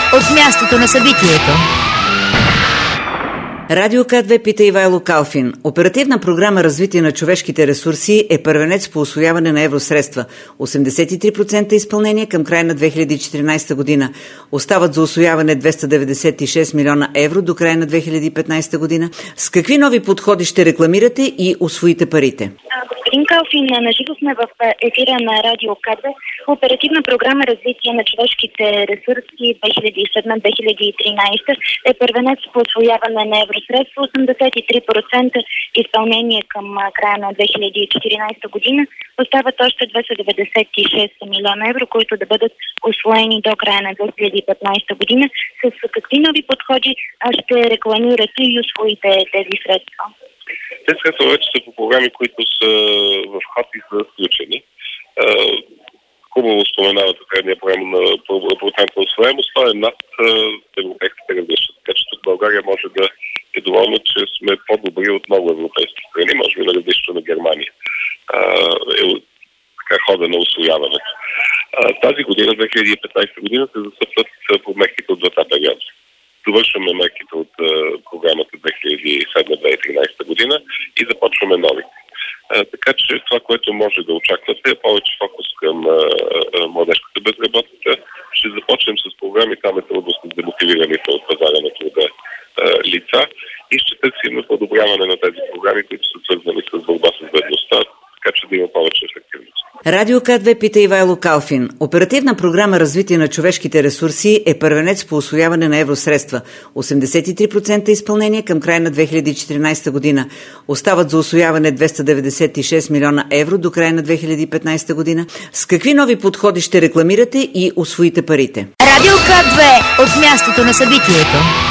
от мястото на събитието. Радио К2 пита Ивайло Калфин. Оперативна програма развитие на човешките ресурси е първенец по усвояване на евросредства. 83% изпълнение към края на 2014 година. Остават за усвояване 296 милиона евро до края на 2015 година. С какви нови подходи ще рекламирате и усвоите парите? Господин Калфин, наживо сме в ефира на Радио К2. Оперативна програма развитие на човешките ресурси 2007-2013 е първенец по усвояване на евросредства. 83% изпълнение към края на 2014 година. Остават още 296 милиона евро, които да бъдат усвоени до края на 2015 година. С какви нови подходи ще рекламирате и усвоите тези средства? Тези средства вече са по програми, които са в ход и са включени. Хубаво споменавате средния процент на усвояемост, това е над европейските равнища. Така че тук България може да е доволна, че сме по-добри от много европейски страни, може би на равнището на Германия. Така хода на усвояването. Тази година, 2015 година, се засъпват по мерките от двата периода. Довършваме мерките от програмата 2007-2013 година и започваме новите. Така че това, което може да очаквате, е повече фокус към младежката безработица. Ще започнем с програми, там е трудно с демотивираните от пазара на труда лица и ще търсим подобряване на тези програми, които са свързани с борба с бедността, така че да има повече ефективност. Радио К2 пита Ивайло Калфин. Оперативна програма развитие на човешките ресурси е първенец по усвояване на евросредства. 83% изпълнение към края на 2014 година. Остават за усвояване 296 милиона евро до края на 2015 година. С какви нови подходи ще рекламирате и усвоите парите? Радио К2 от мястото на събитието.